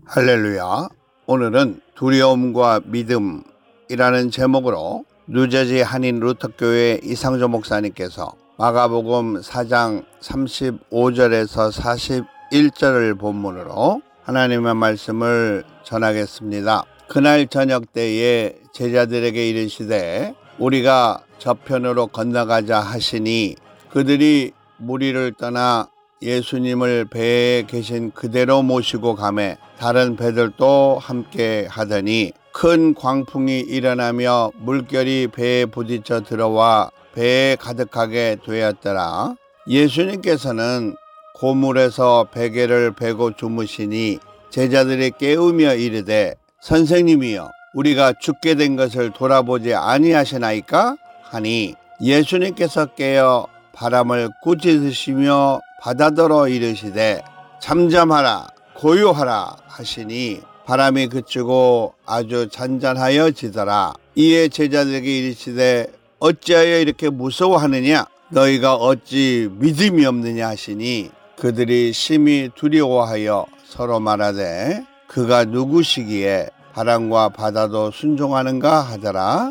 할렐루야. 오늘은 두려움과 믿음이라는 제목으로 뉴저지 한인 루터교회 이상조 목사님께서 마가복음 4장 35절에서 41절을 본문으로 하나님의 말씀을 전하겠습니다. 그날 저녁 때에 제자들에게 이르시되 우리가 저편으로 건너가자 하시니 그들이 무리를 떠나 예수님을 배에 계신 그대로 모시고 가매 다른 배들도 함께 하더니 큰 광풍이 일어나며 물결이 배에 부딪혀 들어와 배에 가득하게 되었더라. 예수님께서는 고물에서 베개를 베고 주무시니 제자들이 깨우며 이르되 선생님이여 우리가 죽게 된 것을 돌아보지 아니하시나이까 하니 예수님께서 깨어 바람을 꾸짖으시며 바다더러 이르시되 잠잠하라 고요하라 하시니 바람이 그치고 아주 잔잔하여 지더라. 이에 제자들에게 이르시되 어찌하여 이렇게 무서워하느냐 너희가 어찌 믿음이 없느냐 하시니 그들이 심히 두려워하여 서로 말하되 그가 누구시기에 바람과 바다도 순종하는가 하더라.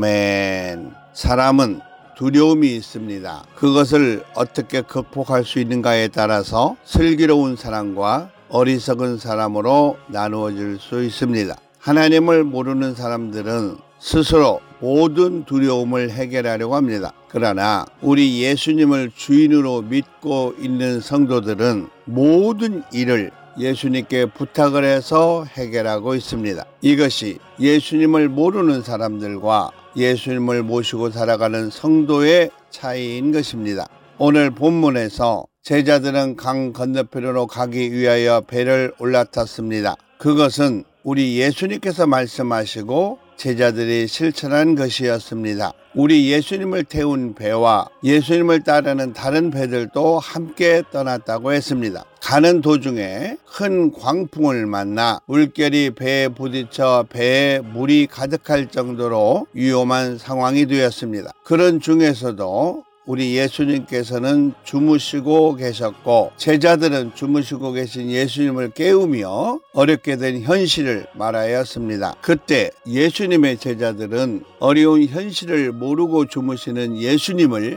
아멘. 사람은 두려움이 있습니다. 그것을 어떻게 극복할 수 있는가에 따라서 슬기로운 사람과 어리석은 사람으로 나누어질 수 있습니다. 하나님을 모르는 사람들은 스스로 모든 두려움을 해결하려고 합니다. 그러나 우리 예수님을 주인으로 믿고 있는 성도들은 모든 일을 예수님께 부탁을 해서 해결하고 있습니다. 이것이 예수님을 모르는 사람들과 예수님을 모시고 살아가는 성도의 차이인 것입니다. 오늘 본문에서 제자들은 강 건너편으로 가기 위하여 배를 올라탔습니다. 그것은 우리 예수님께서 말씀하시고 제자들이 실천한 것이었습니다. 우리 예수님을 태운 배와 예수님을 따르는 다른 배들도 함께 떠났다고 했습니다. 가는 도중에 큰 광풍을 만나 물결이 배에 부딪혀 배에 물이 가득할 정도로 위험한 상황이 되었습니다. 그런 중에서도 우리 예수님께서는 주무시고 계셨고 제자들은 주무시고 계신 예수님을 깨우며 어렵게 된 현실을 말하였습니다. 그때 예수님의 제자들은 어려운 현실을 모르고 주무시는 예수님을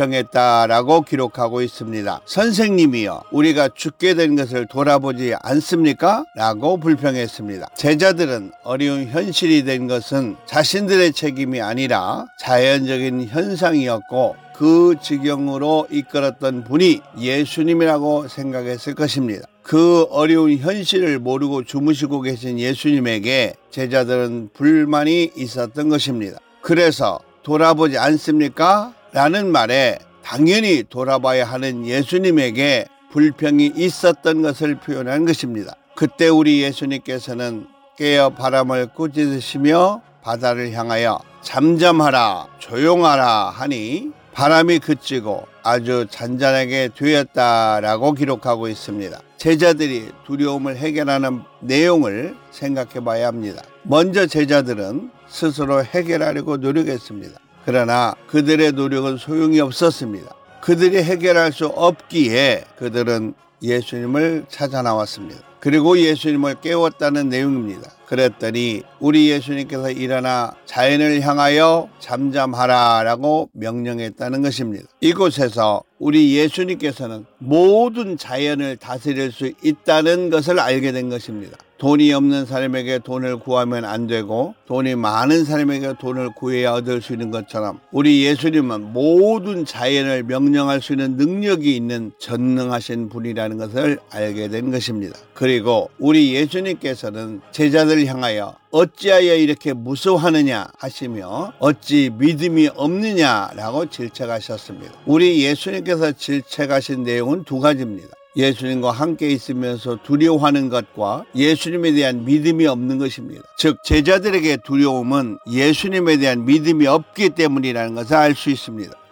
불평했다라고 기록하고 있습니다. 선생님이여 우리가 죽게 된 것을 돌아보지 않습니까? 라고 불평했습니다. 제자들은 어려운 현실이 된 것은 자신들의 책임이 아니라 자연적인 현상이었고 그 지경으로 이끌었던 분이 예수님이라고 생각했을 것입니다. 그 어려운 현실을 모르고 주무시고 계신 예수님에게 제자들은 불만이 있었던 것입니다. 그래서 돌아보지 않습니까? 라는 말에 당연히 돌아봐야 하는 예수님에게 불평이 있었던 것을 표현한 것입니다. 그때 우리 예수님께서는 깨어 바람을 꾸짖으시며 바다를 향하여 잠잠하라 조용하라 하니 바람이 그치고 아주 잔잔하게 되었다라고 기록하고 있습니다. 제자들이 두려움을 해결하는 내용을 생각해 봐야 합니다. 먼저 제자들은 스스로 해결하려고 노력했습니다. 그러나 그들의 노력은 소용이 없었습니다. 그들이 해결할 수 없기에 그들은 예수님을 찾아 나왔습니다. 그리고 예수님을 깨웠다는 내용입니다. 그랬더니 우리 예수님께서 일어나 자연을 향하여 잠잠하라 라고 명령했다는 것입니다. 이곳에서 우리 예수님께서는 모든 자연을 다스릴 수 있다는 것을 알게 된 것입니다. 돈이 없는 사람에게 돈을 구하면 안 되고 돈이 많은 사람에게 돈을 구해야 얻을 수 있는 것처럼 우리 예수님은 모든 자연을 명령할 수 있는 능력이 있는 전능하신 분이라는 것을 알게 된 것입니다. 그리고 우리 예수님께서는 제자들을 향하여 어찌하여 이렇게 무서워하느냐 하시며 어찌 믿음이 없느냐라고 질책하셨습니다. 우리 예수님께서 질책하신 내용은 두 가지입니다. 예수님과 함께 있으면서 두려워하는 것과 예수님에 대한 믿음이 없는 것입니다. 즉 제자들에게 두려움은 예수님에 대한 믿음이 없기 때문이라는 것을 알 수 있습니다.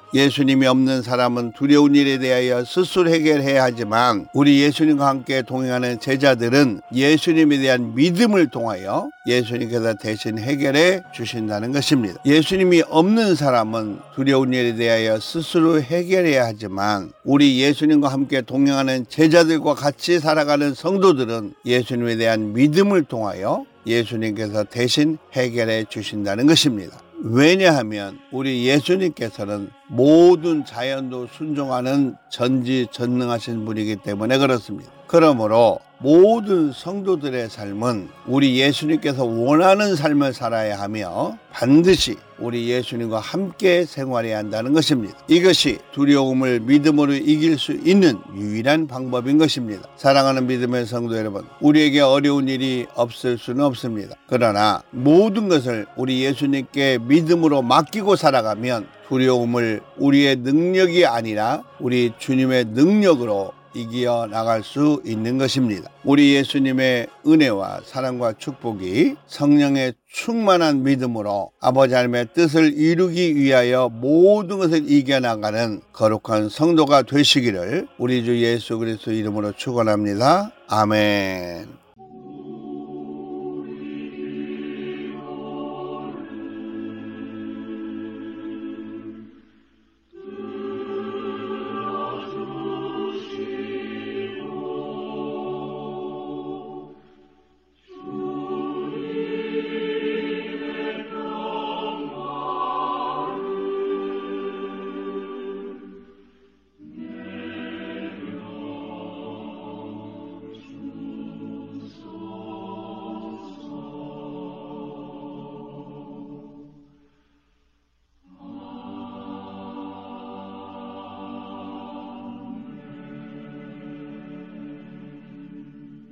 예수님이 없는 사람은 두려운 일에 대하여 스스로 해결해야 하지만 우리 예수님과 함께 동행하는 제자들은 예수님에 대한 믿음을 통하여 예수님께서 대신 해결해 주신다는 것입니다. 예수님이 없는 사람은 두려운 일에 대하여 스스로 해결해야 하지만 우리 예수님과 함께 동행하는 제자들과 같이 살아가는 성도들은 예수님에 대한 믿음을 통하여 예수님께서 대신 해결해 주신다는 것입니다. 왜냐하면 우리 예수님께서는 모든 자연도 순종하는 전지전능하신 분이기 때문에 그렇습니다. 그러므로 모든 성도들의 삶은 우리 예수님께서 원하는 삶을 살아야 하며 반드시 우리 예수님과 함께 생활해야 한다는 것입니다. 이것이 두려움을 믿음으로 이길 수 있는 유일한 방법인 것입니다. 사랑하는 믿음의 성도 여러분, 우리에게 어려운 일이 없을 수는 없습니다. 그러나 모든 것을 우리 예수님께 믿음으로 맡기고 살아가면 두려움을 우리의 능력이 아니라 우리 주님의 능력으로 이겨 나갈 수 있는 것입니다. 우리 예수님의 은혜와 사랑과 축복이 성령의 충만한 믿음으로 아버지 하나님의 뜻을 이루기 위하여 모든 것을 이겨나가는 거룩한 성도가 되시기를 우리 주 예수 그리스도 이름으로 축원합니다. 아멘.